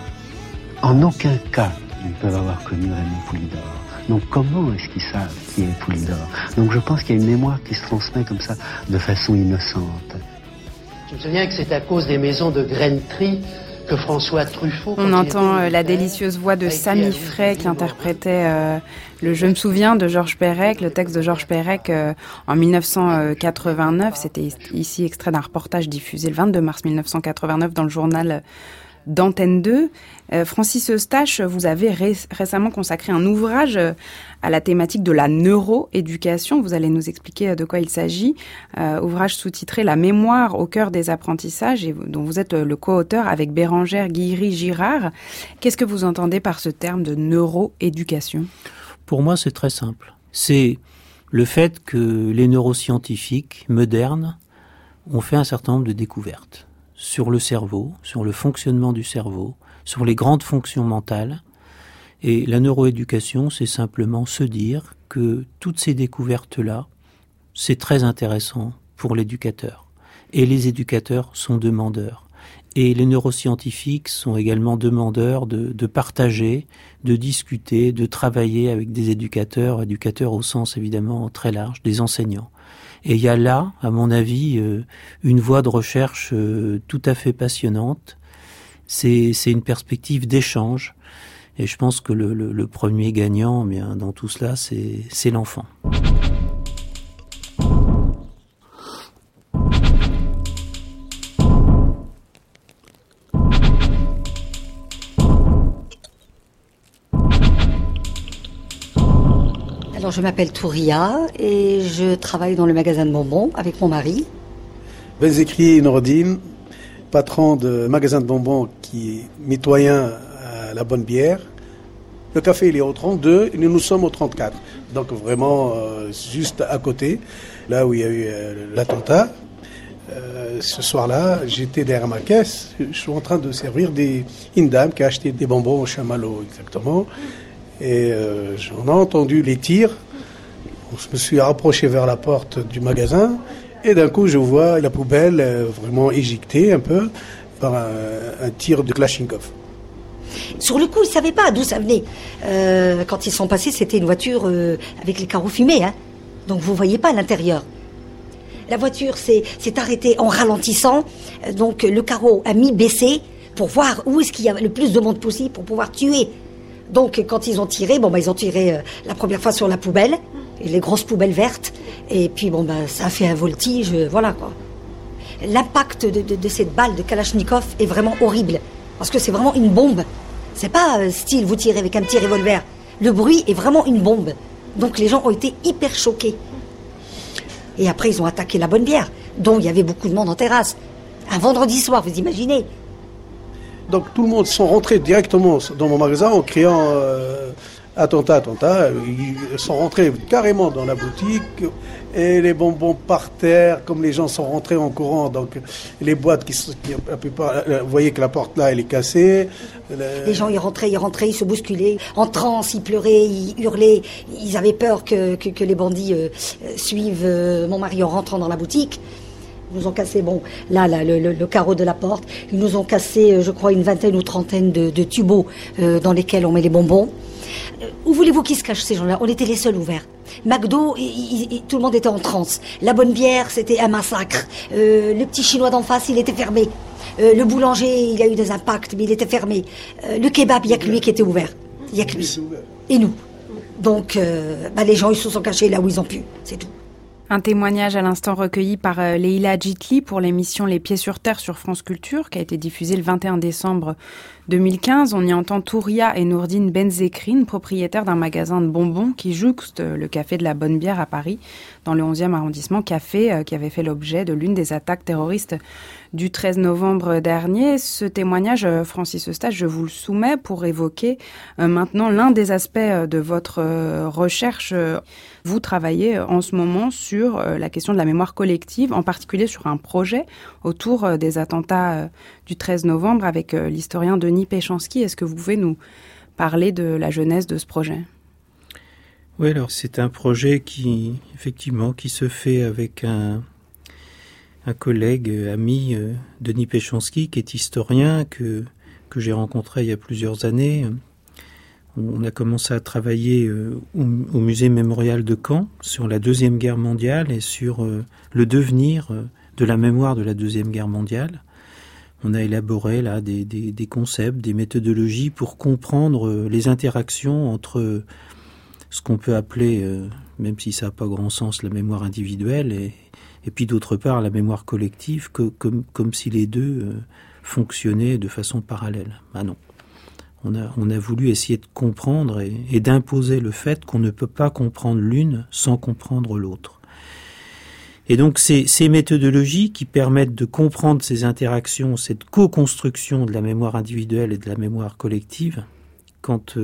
S11: En aucun cas, ils ne peuvent avoir connu Raymond Poulidor. Donc comment est-ce qu'ils savent qui est Poulidor? Donc je pense qu'il y a une mémoire qui se transmet comme ça, de façon innocente.
S10: Je me souviens que c'est à cause des maisons de grainerie que François Truffaut...
S5: On entend la délicieuse voix de Samy Frey qui interprétait le Je me souviens de Georges Perec, le texte de Georges Perec en 1989. C'était ici extrait d'un reportage diffusé le 22 mars 1989 dans le journal d'Antenne 2. Francis Eustache, vous avez récemment consacré un ouvrage à la thématique de la neuroéducation. Vous allez nous expliquer de quoi il s'agit. Ouvrage sous-titré « La mémoire au cœur des apprentissages » et dont vous êtes le co-auteur avec Bérangère Guilhery-Girard. Qu'est-ce que vous entendez par ce terme de neuroéducation ?
S6: Pour moi, c'est très simple. C'est le fait que les neuroscientifiques modernes ont fait un certain nombre de découvertes sur le cerveau, sur le fonctionnement du cerveau, sur les grandes fonctions mentales. Et la neuroéducation, c'est simplement se dire que toutes ces découvertes-là, c'est très intéressant pour l'éducateur. Et les éducateurs sont demandeurs. Et les neuroscientifiques sont également demandeurs de partager, de discuter, de travailler avec des éducateurs au sens évidemment très large, des enseignants. Et il y a là, à mon avis, une voie de recherche tout à fait passionnante. C'est une perspective d'échange. Et je pense que le premier gagnant, bien, dans tout cela, c'est l'enfant.
S12: Alors, je m'appelle Touria et je travaille dans le magasin de bonbons avec mon mari.
S13: Belzekri Nordine, patron de magasin de bonbons qui est mitoyen à la bonne bière. Le café, il est au 32 et nous sommes au 34. Donc vraiment, juste à côté, là où il y a eu l'attentat. Ce soir-là, j'étais derrière ma caisse. Je suis en train de servir une dame qui a acheté des bonbons au Chamallow, exactement. Et j'en ai entendu les tirs. Je me suis rapproché vers la porte du magasin. Et d'un coup, je vois la poubelle vraiment éjectée un peu par un tir de Kalachnikov.
S12: Sur le coup, ils ne savaient pas d'où ça venait. Quand ils sont passés, c'était une voiture avec les carreaux fumés. Hein. Donc vous ne voyez pas l'intérieur. La voiture s'est arrêtée en ralentissant. Donc le carreau a mis baissé pour voir où est-ce qu'il y a le plus de monde possible pour pouvoir tuer. Donc quand ils ont tiré, ils ont tiré la première fois sur la poubelle, et les grosses poubelles vertes. Et puis ça a fait un voltige, voilà quoi. L'impact de cette balle de Kalachnikov est vraiment horrible. Parce que c'est vraiment une bombe. C'est pas style vous tirez avec un petit revolver. Le bruit est vraiment une bombe. Donc les gens ont été hyper choqués. Et après ils ont attaqué la Bonne Bière, dont il y avait beaucoup de monde en terrasse. Un vendredi soir, vous imaginez.
S13: Donc tout le monde sont rentrés directement dans mon magasin en criant attentat. Ils sont rentrés carrément dans la boutique et les bonbons par terre, comme les gens sont rentrés en courant. Donc les boîtes la plupart, vous voyez que la porte là elle est cassée.
S12: Les gens ils rentraient, ils se bousculaient, en transe, ils pleuraient, ils hurlaient, ils avaient peur que les bandits suivent mon mari en rentrant dans la boutique. Ils nous ont cassé, le carreau de la porte. Ils nous ont cassé, je crois, une vingtaine ou trentaine de tubos dans lesquels on met les bonbons. Où voulez-vous qu'ils se cachent, ces gens-là? On était les seuls ouverts. McDo, tout le monde était en transe. La Bonne Bière, c'était un massacre. Le petit chinois d'en face, il était fermé. Le boulanger, il a eu des impacts, mais il était fermé. Le kebab, il n'y a que lui qui était ouvert. Il n'y a que lui. Et nous. Donc, les gens, ils se sont cachés là où ils ont pu. C'est tout.
S5: Un témoignage à l'instant recueilli par Leila Djitli pour l'émission Les Pieds sur Terre sur France Culture, qui a été diffusée le 21 décembre 2015. On y entend Touria et Nourdine Benzekrine, propriétaires d'un magasin de bonbons qui jouxte le café de la Bonne Bière à Paris, dans le 11e arrondissement, café qui avait fait l'objet de l'une des attaques terroristes du 13 novembre dernier. Ce témoignage, Francis Eustache, je vous le soumets pour évoquer maintenant l'un des aspects de votre recherche. Vous travaillez en ce moment sur la question de la mémoire collective, en particulier sur un projet autour des attentats du 13 novembre avec l'historien Denis Péchanski. Est-ce que vous pouvez nous parler de la genèse de ce projet ?
S6: Oui, alors c'est un projet qui se fait avec un collègue, ami, Denis Péchanski, qui est historien, que j'ai rencontré il y a plusieurs années. On a commencé à travailler au musée mémorial de Caen sur la Deuxième Guerre mondiale et sur le devenir de la mémoire de la Deuxième Guerre mondiale. On a élaboré là des concepts, des méthodologies pour comprendre les interactions entre ce qu'on peut appeler, même si ça n'a pas grand sens, la mémoire individuelle et puis d'autre part la mémoire collective, comme si les deux fonctionnaient de façon parallèle. Non. On a voulu essayer de comprendre et d'imposer le fait qu'on ne peut pas comprendre l'une sans comprendre l'autre. Et donc ces méthodologies qui permettent de comprendre ces interactions, cette co-construction de la mémoire individuelle et de la mémoire collective, quand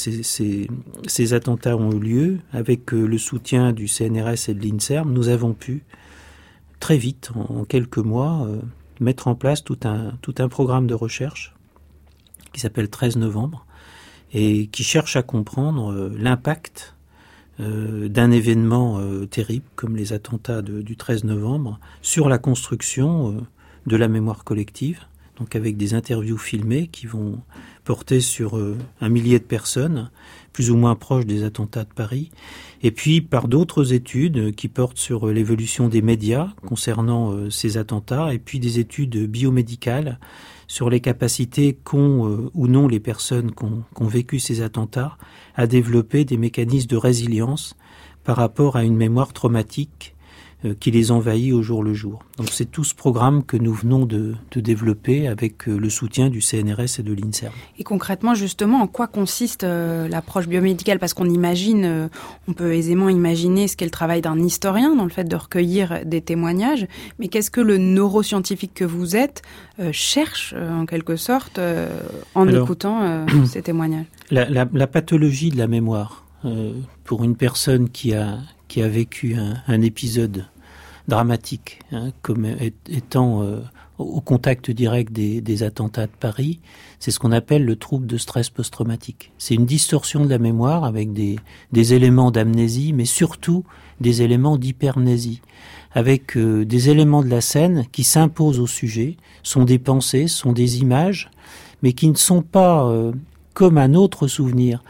S6: ces attentats ont eu lieu, avec le soutien du CNRS et de l'INSERM, nous avons pu très vite, en quelques mois, mettre en place tout un programme de recherche qui s'appelle 13 novembre et qui cherche à comprendre l'impact d'un événement terrible comme les attentats du 13 novembre sur la construction de la mémoire collective, donc avec des interviews filmées qui vont porter sur 1 millier de personnes, plus ou moins proches des attentats de Paris, et puis par d'autres études qui portent sur l'évolution des médias concernant ces attentats, et puis des études biomédicales sur les capacités qu'ont ou non les personnes qui ont vécu ces attentats à développer des mécanismes de résilience par rapport à une mémoire traumatique qui les envahit au jour le jour. Donc c'est tout ce programme que nous venons de développer avec le soutien du CNRS et de l'INSERM.
S5: Et concrètement, justement, en quoi consiste l'approche biomédicale ? Parce qu'on imagine, on peut aisément imaginer ce qu'est le travail d'un historien dans le fait de recueillir des témoignages, mais qu'est-ce que le neuroscientifique que vous êtes cherche en quelque sorte en écoutant ces témoignages ?
S6: La pathologie de la mémoire, pour une personne qui a vécu un épisode dramatique, comme étant au contact direct des attentats de Paris, c'est ce qu'on appelle le trouble de stress post-traumatique. C'est une distorsion de la mémoire avec des éléments d'amnésie, mais surtout des éléments d'hypermnésie, avec des éléments de la scène qui s'imposent au sujet, sont des pensées, sont des images, mais qui ne sont pas comme un autre souvenir.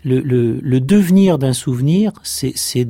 S6: Le devenir d'un souvenir, c'est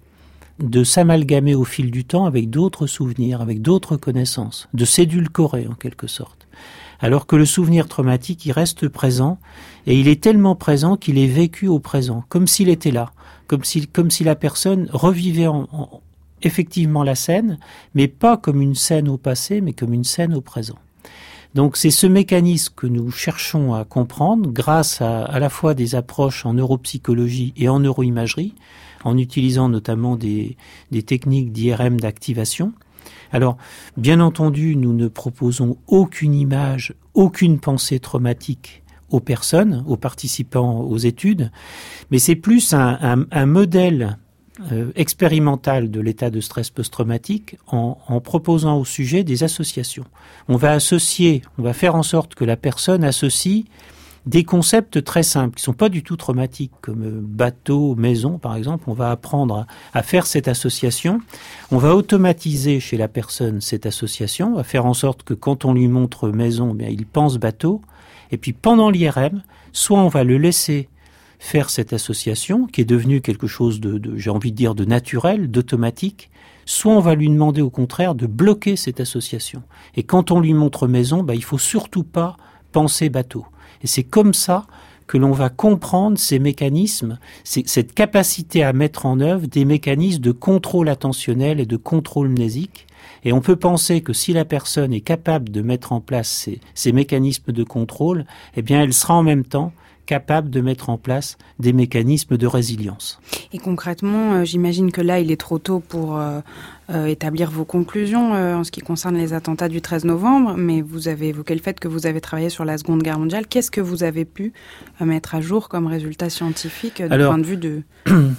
S6: de s'amalgamer au fil du temps avec d'autres souvenirs, avec d'autres connaissances, de s'édulcorer en quelque sorte. Alors que le souvenir traumatique, il reste présent, et il est tellement présent qu'il est vécu au présent, comme s'il était là, comme si la personne revivait effectivement la scène, mais pas comme une scène au passé, mais comme une scène au présent. Donc c'est ce mécanisme que nous cherchons à comprendre grâce à la fois des approches en neuropsychologie et en neuroimagerie, en utilisant notamment des techniques d'IRM d'activation. Alors, bien entendu, nous ne proposons aucune image, aucune pensée traumatique aux personnes, aux participants aux études, mais c'est plus un modèle expérimental de l'état de stress post-traumatique en proposant au sujet des associations. On va faire en sorte que la personne associe des concepts très simples, qui sont pas du tout traumatiques, comme bateau, maison, par exemple. On va apprendre à faire cette association. On va automatiser chez la personne cette association. On va faire en sorte que quand on lui montre maison, bien, il pense bateau. Et puis pendant l'IRM, soit on va le laisser faire cette association, qui est devenue quelque chose j'ai envie de dire, de naturel, d'automatique, soit on va lui demander au contraire de bloquer cette association. Et quand on lui montre maison, il faut surtout pas penser bateau. Et c'est comme ça que l'on va comprendre ces mécanismes, cette capacité à mettre en œuvre des mécanismes de contrôle attentionnel et de contrôle mnésique. Et on peut penser que si la personne est capable de mettre en place ces mécanismes de contrôle, eh bien, elle sera en même temps capable de mettre en place des mécanismes de résilience.
S5: Et concrètement, j'imagine que là, il est trop tôt pour établir vos conclusions en ce qui concerne les attentats du 13 novembre, mais vous avez évoqué le fait que vous avez travaillé sur la Seconde Guerre mondiale. Qu'est-ce que vous avez pu mettre à jour comme résultat scientifique du point de vue du cerveau ?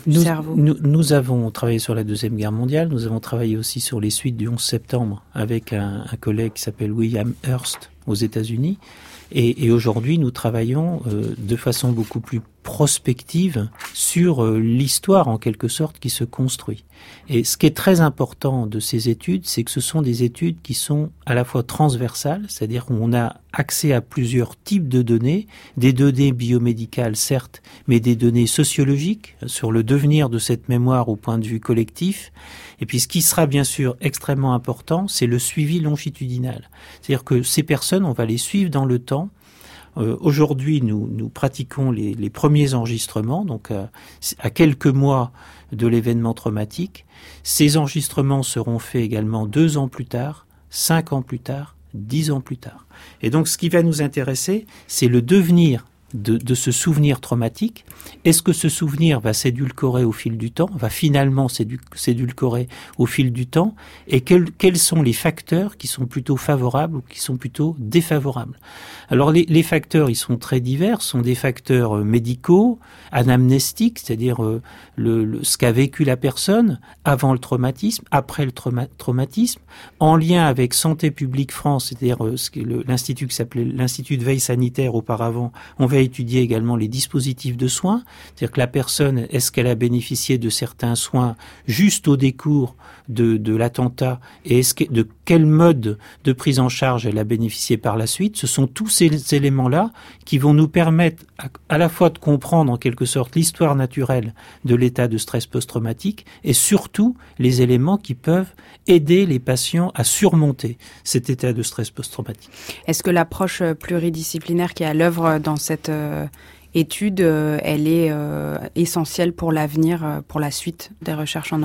S6: Nous avons travaillé sur la Deuxième Guerre mondiale, nous avons travaillé aussi sur les suites du 11 septembre avec un collègue qui s'appelle William Hurst aux États-Unis. Et aujourd'hui, nous travaillons de façon beaucoup plus prospective sur l'histoire, en quelque sorte, qui se construit. Et ce qui est très important de ces études, c'est que ce sont des études qui sont à la fois transversales, c'est-à-dire qu'on a accès à plusieurs types de données, des données biomédicales, certes, mais des données sociologiques sur le devenir de cette mémoire au point de vue collectif. Et puis ce qui sera bien sûr extrêmement important, c'est le suivi longitudinal. C'est-à-dire que ces personnes, on va les suivre dans le temps. Aujourd'hui, nous pratiquons les premiers enregistrements, donc à quelques mois de l'événement traumatique. Ces enregistrements seront faits également 2 ans plus tard, 5 ans plus tard, 10 ans plus tard. Et donc, ce qui va nous intéresser, c'est le devenir de ce souvenir traumatique. Est-ce que ce souvenir va s'édulcorer au fil du temps, va finalement s'édulcorer au fil du temps, et quels sont les facteurs qui sont plutôt favorables ou qui sont plutôt défavorables? Alors les facteurs, ils sont très divers, sont des facteurs médicaux, anamnestiques, c'est-à-dire ce qu'a vécu la personne avant le traumatisme, après le traumatisme, en lien avec Santé publique France, c'est-à-dire l'institut qui s'appelait l'Institut de veille sanitaire auparavant. On va étudier également les dispositifs de soins, c'est-à-dire que la personne, est-ce qu'elle a bénéficié de certains soins juste au décours de l'attentat, et de quel mode de prise en charge elle a bénéficié par la suite. Ce sont tous ces éléments-là qui vont nous permettre à la fois de comprendre en quelque sorte l'histoire naturelle de l'état de stress post-traumatique et surtout les éléments qui peuvent aider les patients à surmonter cet état de stress post-traumatique.
S5: Est-ce que l'approche pluridisciplinaire qui est à l'œuvre dans cette étude, elle est essentielle pour l'avenir, pour la suite des recherches en neurosciences ?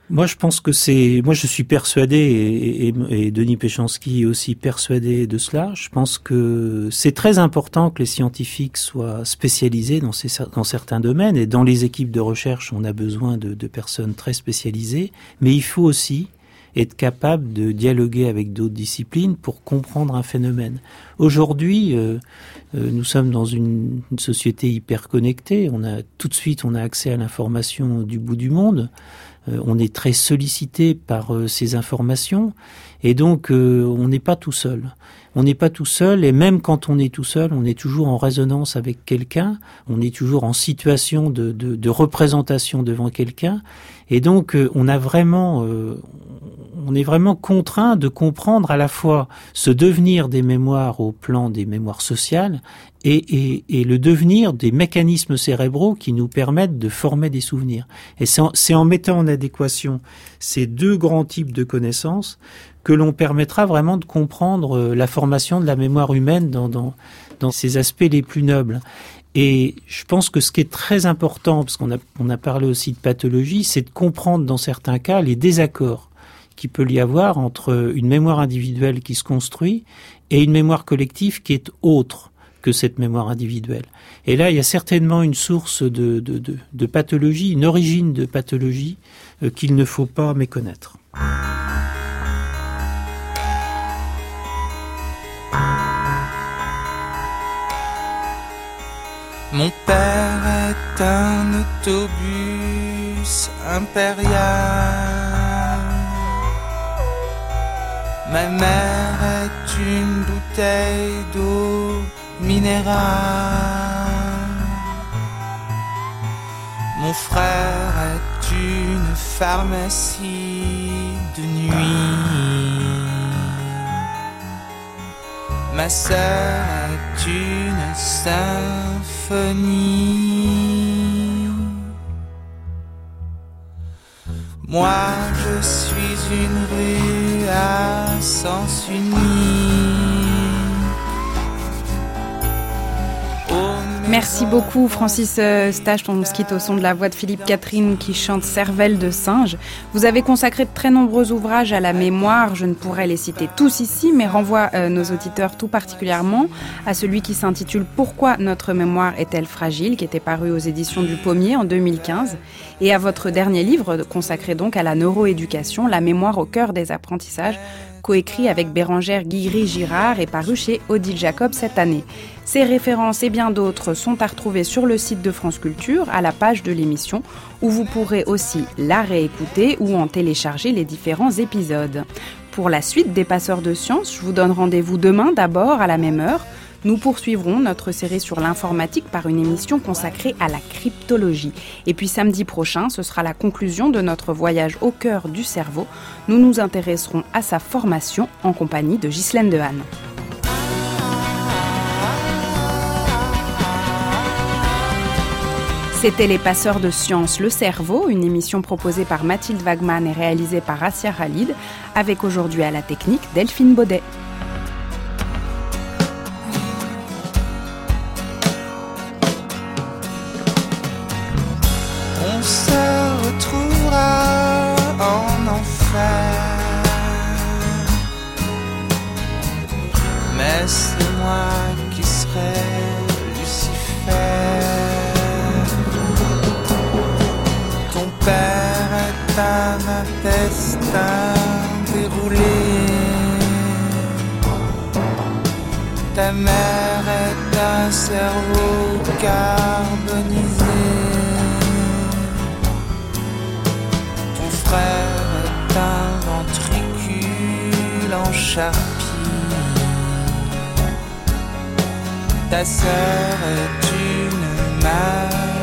S6: Moi, je pense que je suis persuadé, et Denis Péchanski est aussi persuadé de cela. Je pense que c'est très important que les scientifiques soient spécialisés dans certains domaines. Et dans les équipes de recherche, on a besoin de personnes très spécialisées. Mais il faut aussi être capable de dialoguer avec d'autres disciplines pour comprendre un phénomène. Aujourd'hui, nous sommes dans une société hyper connectée. Tout de suite, on a accès à l'information du bout du monde. On est très sollicité par ces informations et donc on n'est pas tout seul. On n'est pas tout seul et même quand on est tout seul, on est toujours en résonance avec quelqu'un, on est toujours en situation de représentation devant quelqu'un et donc on est vraiment contraint de comprendre à la fois ce devenir des mémoires au plan des mémoires sociales et le devenir des mécanismes cérébraux qui nous permettent de former des souvenirs. Et c'est en mettant en adéquation ces deux grands types de connaissances que l'on permettra vraiment de comprendre la formation de la mémoire humaine dans ses aspects les plus nobles. Et je pense que ce qui est très important, parce qu'on a parlé aussi de pathologie, c'est de comprendre dans certains cas les désaccords qu'il peut y avoir entre une mémoire individuelle qui se construit et une mémoire collective qui est autre que cette mémoire individuelle. Et là, il y a certainement une source de pathologie, une origine de pathologie qu'il ne faut pas méconnaître.
S14: Mon père est un autobus impérial. Ma mère est une bouteille d'eau minérale. Mon frère est une pharmacie de nuit. Ma sœur est une symphonie. Moi je suis une rue à sens unique.
S5: Merci beaucoup Francis Stache, on se quitte au son de la voix de Philippe Catherine qui chante Cervelle de singe. Vous avez consacré de très nombreux ouvrages à la mémoire, je ne pourrais les citer tous ici, mais renvoie nos auditeurs tout particulièrement à celui qui s'intitule Pourquoi notre mémoire est-elle fragile, qui était paru aux éditions du Pommier en 2015, et à votre dernier livre consacré donc à la neuroéducation, La mémoire au cœur des apprentissages, coécrit avec Bérangère Guigry-Girard et paru chez Odile Jacob cette année. Ces références et bien d'autres sont à retrouver sur le site de France Culture, à la page de l'émission, où vous pourrez aussi la réécouter ou en télécharger les différents épisodes. Pour la suite des Passeurs de Sciences, je vous donne rendez-vous demain d'abord à la même heure. Nous poursuivrons notre série sur l'informatique par une émission consacrée à la cryptologie. Et puis samedi prochain, ce sera la conclusion de notre voyage au cœur du cerveau. Nous nous intéresserons à sa formation en compagnie de Ghislaine Dehaene. C'était Les Passeurs de Sciences, le cerveau, une émission proposée par Mathilde Wagman et réalisée par Assia Khalid, avec aujourd'hui à la technique Delphine Baudet.
S14: On se retrouvera en enfer, mais c'est moi qui serai Lucifer. Ton père est un intestin déroulé, ta mère est un cerveau carbonisé. Ton frère est un ventricule en charpie. Ta sœur est une maladie.